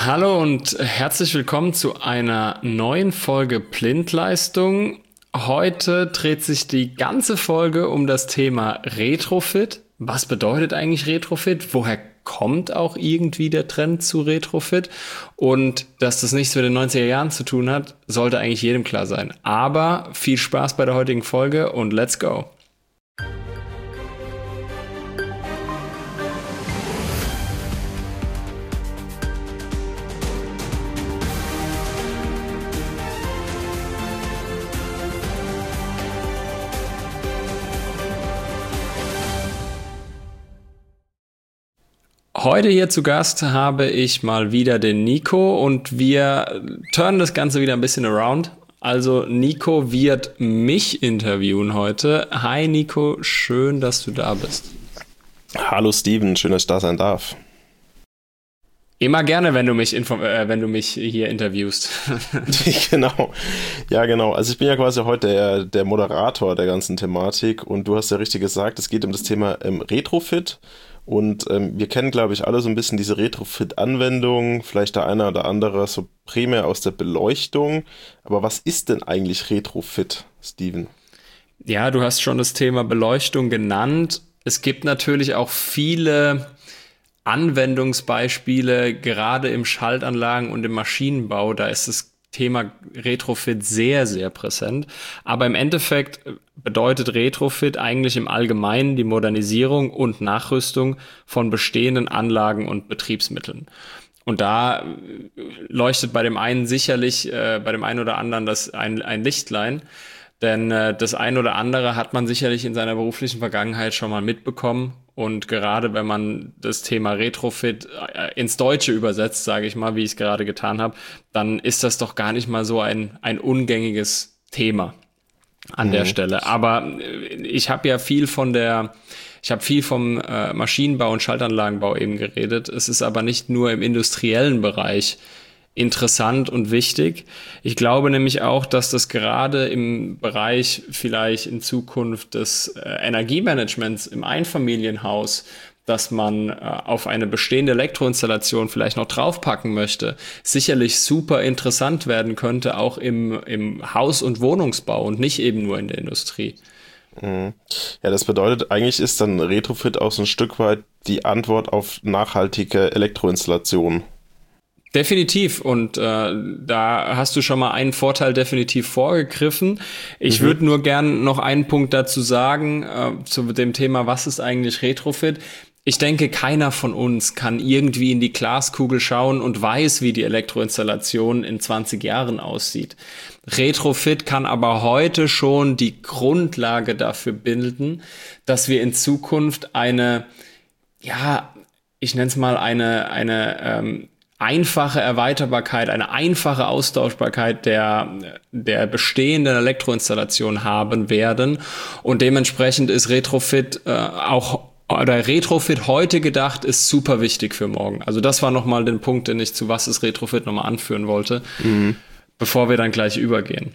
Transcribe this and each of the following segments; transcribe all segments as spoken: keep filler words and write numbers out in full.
Hallo und herzlich willkommen zu einer neuen Folge Blindleistung. Heute dreht sich die ganze Folge um das Thema Retrofit. Was bedeutet eigentlich Retrofit? Woher kommt auch irgendwie der Trend zu Retrofit? Und dass das nichts mit den neunziger Jahren zu tun hat, sollte eigentlich jedem klar sein. Aber viel Spaß bei der heutigen Folge und let's go! Heute hier zu Gast habe ich mal wieder den Nico und wir turnen das Ganze wieder ein bisschen around. Also Nico wird mich interviewen heute. Hi Nico, schön, dass du da bist. Hallo Steven, schön, dass ich da sein darf. Immer gerne, wenn du mich inform- äh, wenn du mich hier interviewst. Genau, ja genau. Also ich bin ja quasi heute der, der Moderator der ganzen Thematik und du hast ja richtig gesagt, es geht um das Thema ähm, Retrofit. Und ähm, wir kennen, glaube ich, alle so ein bisschen diese Retrofit-Anwendung, vielleicht der eine oder andere so primär aus der Beleuchtung. Aber was ist denn eigentlich Retrofit, Steven? Ja, du hast schon das Thema Beleuchtung genannt. Es gibt natürlich auch viele Anwendungsbeispiele, gerade im Schaltanlagen- und im Maschinenbau. Da ist das Thema Retrofit sehr, sehr präsent. Aber im Endeffekt bedeutet Retrofit eigentlich im Allgemeinen die Modernisierung und Nachrüstung von bestehenden Anlagen und Betriebsmitteln. Und da leuchtet bei dem einen sicherlich, äh, bei dem einen oder anderen das ein, ein Lichtlein. Denn äh, das ein oder andere hat man sicherlich in seiner beruflichen Vergangenheit schon mal mitbekommen. Und gerade wenn man das Thema Retrofit ins Deutsche übersetzt, sage ich mal, wie ich es gerade getan habe, dann ist das doch gar nicht mal so ein, ein ungängiges Thema an mhm. der Stelle. Aber ich habe ja viel von der, ich habe viel vom äh, Maschinenbau und Schaltanlagenbau eben geredet. Es ist aber nicht nur im industriellen Bereich interessant und wichtig. Ich glaube nämlich auch, dass das gerade im Bereich vielleicht in Zukunft des äh, Energiemanagements im Einfamilienhaus, dass man äh, auf eine bestehende Elektroinstallation vielleicht noch draufpacken möchte, sicherlich super interessant werden könnte, auch im, im Haus- und Wohnungsbau und nicht eben nur in der Industrie. Ja, das bedeutet, eigentlich ist dann Retrofit auch so ein Stück weit die Antwort auf nachhaltige Elektroinstallationen. Definitiv und äh, da hast du schon mal einen Vorteil definitiv vorgegriffen. Ich mhm. würde nur gern noch einen Punkt dazu sagen, äh, zu dem Thema, was ist eigentlich Retrofit? Ich denke, keiner von uns kann irgendwie in die Glaskugel schauen und weiß, wie die Elektroinstallation in zwanzig Jahren aussieht. Retrofit kann aber heute schon die Grundlage dafür bilden, dass wir in Zukunft eine, ja, ich nenne es mal eine, eine ähm, einfache Erweiterbarkeit, eine einfache Austauschbarkeit der, der bestehenden Elektroinstallation haben werden. Und dementsprechend ist Retrofit äh, auch, oder Retrofit heute gedacht, ist super wichtig für morgen. Also das war nochmal der Punkt, den ich zu was ist Retrofit nochmal anführen wollte, mhm. bevor wir dann gleich übergehen.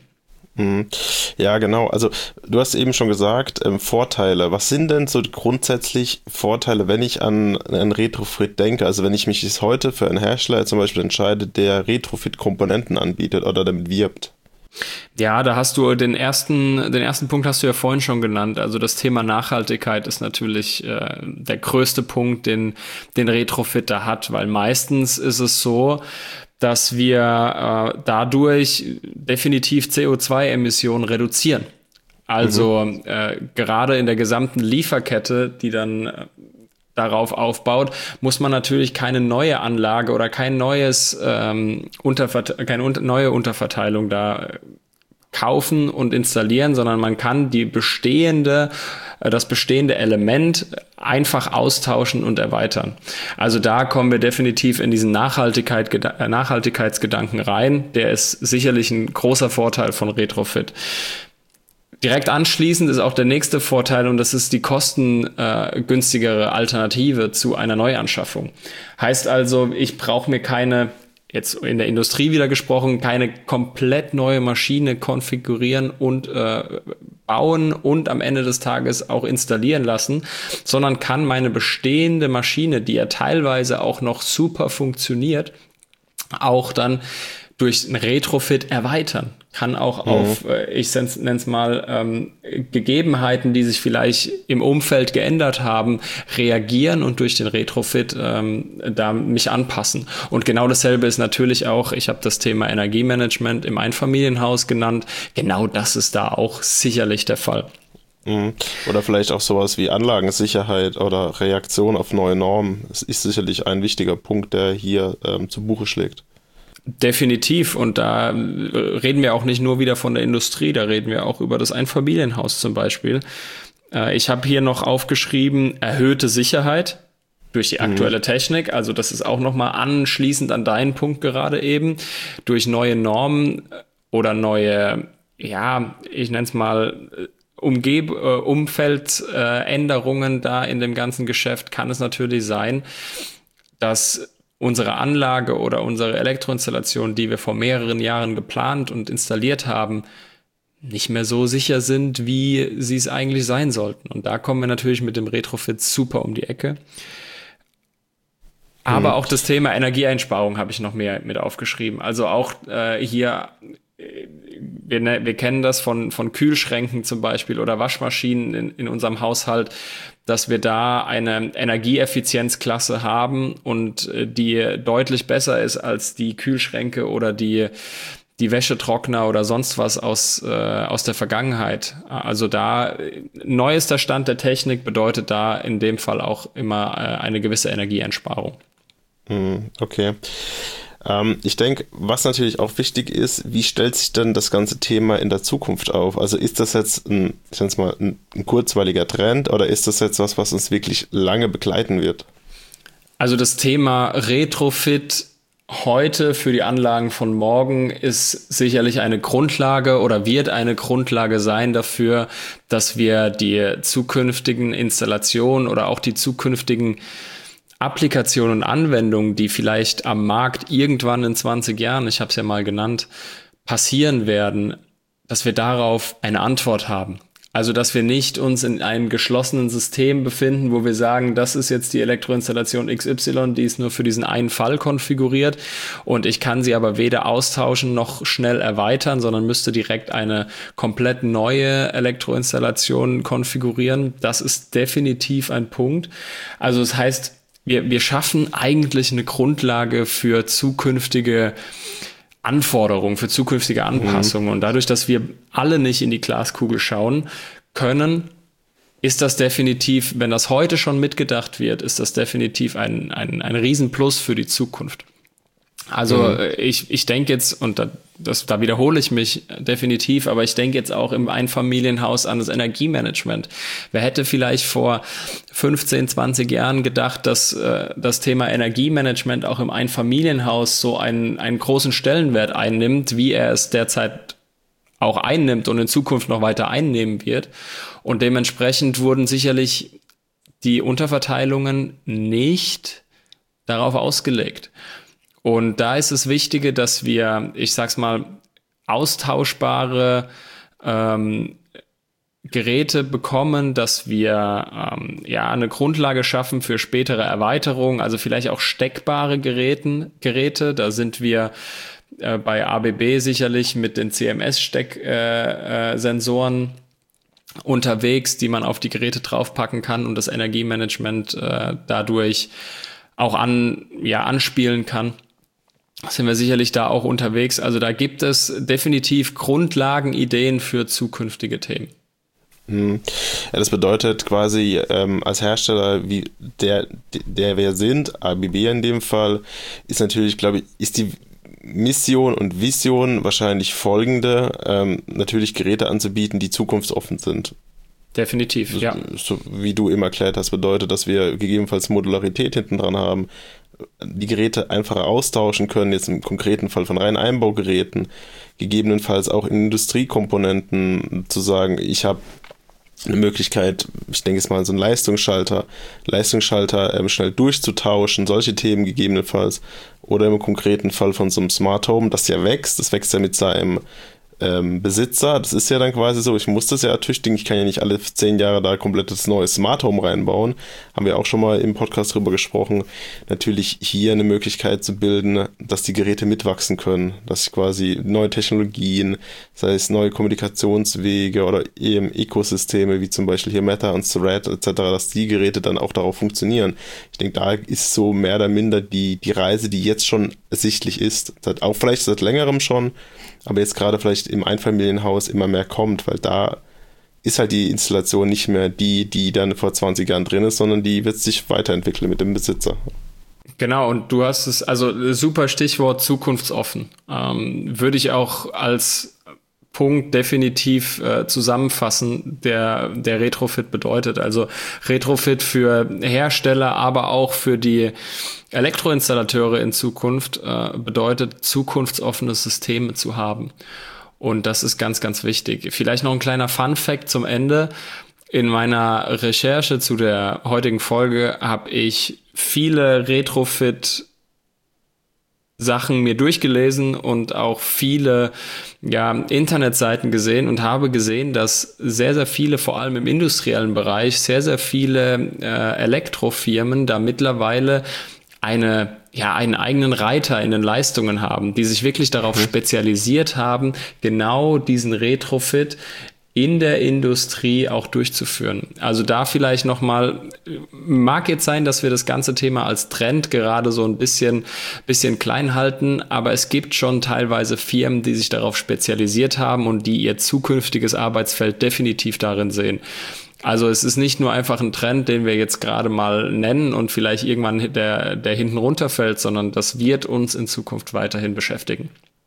Ja, genau. Also du hast eben schon gesagt, ähm, Vorteile. Was sind denn so grundsätzlich Vorteile, wenn ich an einen Retrofit denke? Also wenn ich mich jetzt heute für einen Hersteller zum Beispiel entscheide, der Retrofit-Komponenten anbietet oder damit wirbt? Ja, da hast du den ersten, den ersten Punkt hast du ja vorhin schon genannt. Also das Thema Nachhaltigkeit ist natürlich äh, der größte Punkt, den, den Retrofit da hat, weil meistens ist es so, dass wir äh, dadurch definitiv C O zwei Emissionen reduzieren. Also mhm. äh, gerade in der gesamten Lieferkette, die dann äh, darauf aufbaut, muss man natürlich keine neue Anlage oder kein neues ähm, Unterverte- keine un- neue Unterverteilung da kaufen und installieren, sondern man kann die bestehende, das bestehende Element einfach austauschen und erweitern. Also da kommen wir definitiv in diesen Nachhaltigkeit, Nachhaltigkeitsgedanken rein. Der ist sicherlich ein großer Vorteil von Retrofit. Direkt anschließend ist auch der nächste Vorteil und das ist die kostengünstigere äh, Alternative zu einer Neuanschaffung. Heißt also, ich brauche mir keine jetzt in der Industrie wieder gesprochen, keine komplett neue Maschine konfigurieren und äh, bauen und am Ende des Tages auch installieren lassen, sondern kann meine bestehende Maschine, die ja teilweise auch noch super funktioniert, auch dann durch ein Retrofit erweitern. Kann auch mhm. auf, ich nenne es mal, ähm, Gegebenheiten, die sich vielleicht im Umfeld geändert haben, reagieren und durch den Retrofit ähm, da mich anpassen. Und genau dasselbe ist natürlich auch, ich habe das Thema Energiemanagement im Einfamilienhaus genannt, genau das ist da auch sicherlich der Fall. Oder vielleicht auch sowas wie Anlagensicherheit oder Reaktion auf neue Normen. Das ist sicherlich ein wichtiger Punkt, der hier ähm, zu Buche schlägt. Definitiv. Und da reden wir auch nicht nur wieder von der Industrie, da reden wir auch über das Einfamilienhaus zum Beispiel. Äh, ich habe hier noch aufgeschrieben, erhöhte Sicherheit durch die aktuelle mhm. Technik. Also das ist auch nochmal anschließend an deinen Punkt gerade eben. Durch neue Normen oder neue, ja, ich nenne es mal Umgeb- äh, Umfeldänderungen äh, da in dem ganzen Geschäft kann es natürlich sein, dass unsere Anlage oder unsere Elektroinstallation, die wir vor mehreren Jahren geplant und installiert haben, nicht mehr so sicher sind, wie sie es eigentlich sein sollten. Und da kommen wir natürlich mit dem Retrofit super um die Ecke. Aber hm. auch das Thema Energieeinsparung habe ich noch mehr mit aufgeschrieben. Also auch äh, hier, wir, wir kennen das von, von Kühlschränken zum Beispiel oder Waschmaschinen in, in unserem Haushalt, dass wir da eine Energieeffizienzklasse haben und die deutlich besser ist als die Kühlschränke oder die, die Wäschetrockner oder sonst was aus, äh, aus der Vergangenheit. Also da neuester Stand der Technik bedeutet da in dem Fall auch immer äh, eine gewisse Energieeinsparung. Okay. Ähm, ich denke, was natürlich auch wichtig ist, wie stellt sich denn das ganze Thema in der Zukunft auf? Also ist das jetzt ein, ich nenne es mal, ein, ein kurzweiliger Trend oder ist das jetzt was, was uns wirklich lange begleiten wird? Also das Thema Retrofit heute für die Anlagen von morgen ist sicherlich eine Grundlage oder wird eine Grundlage sein dafür, dass wir die zukünftigen Installationen oder auch die zukünftigen Applikationen und Anwendungen, die vielleicht am Markt irgendwann in zwanzig Jahren, ich habe es ja mal genannt, passieren werden, dass wir darauf eine Antwort haben. Also, dass wir nicht uns in einem geschlossenen System befinden, wo wir sagen, das ist jetzt die Elektroinstallation X Y, die ist nur für diesen einen Fall konfiguriert und ich kann sie aber weder austauschen noch schnell erweitern, sondern müsste direkt eine komplett neue Elektroinstallation konfigurieren. Das ist definitiv ein Punkt. Also, das heißt, Wir, wir schaffen eigentlich eine Grundlage für zukünftige Anforderungen, für zukünftige Anpassungen. Mhm. Und dadurch, dass wir alle nicht in die Glaskugel schauen können, ist das definitiv, wenn das heute schon mitgedacht wird, ist das definitiv ein, ein, ein Riesenplus für die Zukunft. Also mhm. ich, ich denke jetzt, und da, das, da wiederhole ich mich definitiv, aber ich denke jetzt auch im Einfamilienhaus an das Energiemanagement. Wer hätte vielleicht vor fünfzehn, zwanzig Jahren gedacht, dass äh, das Thema Energiemanagement auch im Einfamilienhaus so einen, einen großen Stellenwert einnimmt, wie er es derzeit auch einnimmt und in Zukunft noch weiter einnehmen wird. Und dementsprechend wurden sicherlich die Unterverteilungen nicht darauf ausgelegt. Und da ist es Wichtige, dass wir, ich sag's mal, austauschbare ähm, Geräte bekommen, dass wir ähm, ja eine Grundlage schaffen für spätere Erweiterungen, also vielleicht auch steckbare Geräten, Geräte. Da sind wir äh, bei A B B sicherlich mit den C M S-Steck-Sensoren äh, äh, unterwegs, die man auf die Geräte draufpacken kann und das Energiemanagement äh, dadurch auch an, ja, anspielen kann. Sind wir sicherlich da auch unterwegs. Also da gibt es definitiv Grundlagenideen für zukünftige Themen. Ja, das bedeutet quasi ähm, als Hersteller, wie der, der wir sind, A B B in dem Fall, ist natürlich, glaube ich, ist die Mission und Vision wahrscheinlich folgende, ähm, natürlich Geräte anzubieten, die zukunftsoffen sind. Definitiv, so, ja. So wie du eben erklärt hast, bedeutet, dass wir gegebenenfalls Modularität hinten dran haben, die Geräte einfacher austauschen können, jetzt im konkreten Fall von reinen Einbaugeräten, gegebenenfalls auch in Industriekomponenten zu sagen, ich habe eine Möglichkeit, ich denke jetzt mal so einen Leistungsschalter, Leistungsschalter ähm, schnell durchzutauschen, solche Themen gegebenenfalls, oder im konkreten Fall von so einem Smart Home, das ja wächst, das wächst ja mit seinem ähm, Besitzer, das ist ja dann quasi so, ich muss das ja ertüchtigen, ich kann ja nicht alle zehn Jahre da komplettes neues Smart Home reinbauen, haben wir auch schon mal im Podcast drüber gesprochen, natürlich hier eine Möglichkeit zu bilden, dass die Geräte mitwachsen können, dass ich quasi neue Technologien, sei es neue Kommunikationswege oder eben Ökosysteme, wie zum Beispiel hier Meta und Thread et cetera, dass die Geräte dann auch darauf funktionieren. Ich denke, da ist so mehr oder minder die, die Reise, die jetzt schon ersichtlich ist, seit, auch vielleicht seit längerem schon, aber jetzt gerade vielleicht im Einfamilienhaus immer mehr kommt, weil da ist halt die Installation nicht mehr die, die dann vor zwanzig Jahren drin ist, sondern die wird sich weiterentwickeln mit dem Besitzer. Genau, und du hast es, also super Stichwort zukunftsoffen. Ähm, würde ich auch als Punkt definitiv äh, zusammenfassen, der, der Retrofit bedeutet. Also Retrofit für Hersteller, aber auch für die Elektroinstallateure in Zukunft äh, bedeutet, zukunftsoffene Systeme zu haben. Und das ist ganz, ganz wichtig. Vielleicht noch ein kleiner Fun-Fact zum Ende. In meiner Recherche zu der heutigen Folge habe ich viele Retrofit Sachen mir durchgelesen und auch viele ja, Internetseiten gesehen und habe gesehen, dass sehr, sehr viele, vor allem im industriellen Bereich, sehr, sehr viele äh, Elektrofirmen da mittlerweile eine, ja, einen eigenen Reiter in den Leistungen haben, die sich wirklich darauf mhm. spezialisiert haben, genau diesen Retrofit in der Industrie auch durchzuführen. Also da vielleicht nochmal, mag jetzt sein, dass wir das ganze Thema als Trend gerade so ein bisschen, bisschen klein halten, aber es gibt schon teilweise Firmen, die sich darauf spezialisiert haben und die ihr zukünftiges Arbeitsfeld definitiv darin sehen. Also es ist nicht nur einfach ein Trend, den wir jetzt gerade mal nennen und vielleicht irgendwann der, der hinten runterfällt, sondern das wird uns in Zukunft weiterhin beschäftigen.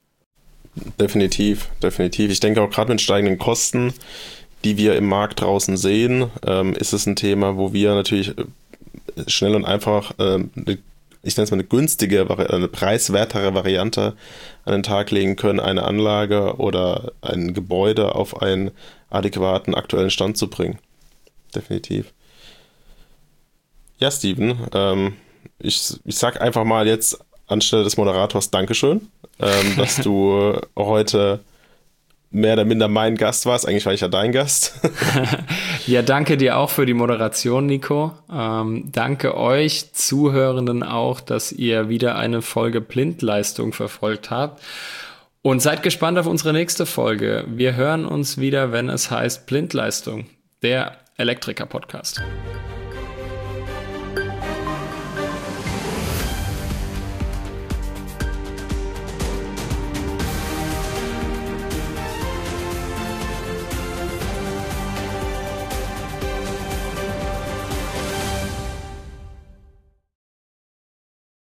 Definitiv, definitiv. Ich denke auch gerade mit steigenden Kosten, die wir im Markt draußen sehen, ähm, ist es ein Thema, wo wir natürlich schnell und einfach, ähm, eine, ich nenne es mal eine günstige, eine preiswertere Variante an den Tag legen können, eine Anlage oder ein Gebäude auf einen adäquaten aktuellen Stand zu bringen. Definitiv. Ja, Steven, ähm, ich, ich sag einfach mal jetzt anstelle des Moderators Dankeschön, ähm, dass du heute mehr oder minder mein Gast warst. Eigentlich war ich ja dein Gast. Ja, danke dir auch für die Moderation, Nico. Ähm, danke euch Zuhörenden auch, dass ihr wieder eine Folge Blindleistung verfolgt habt. Und seid gespannt auf unsere nächste Folge. Wir hören uns wieder, wenn es heißt Blindleistung, der Elektriker-Podcast.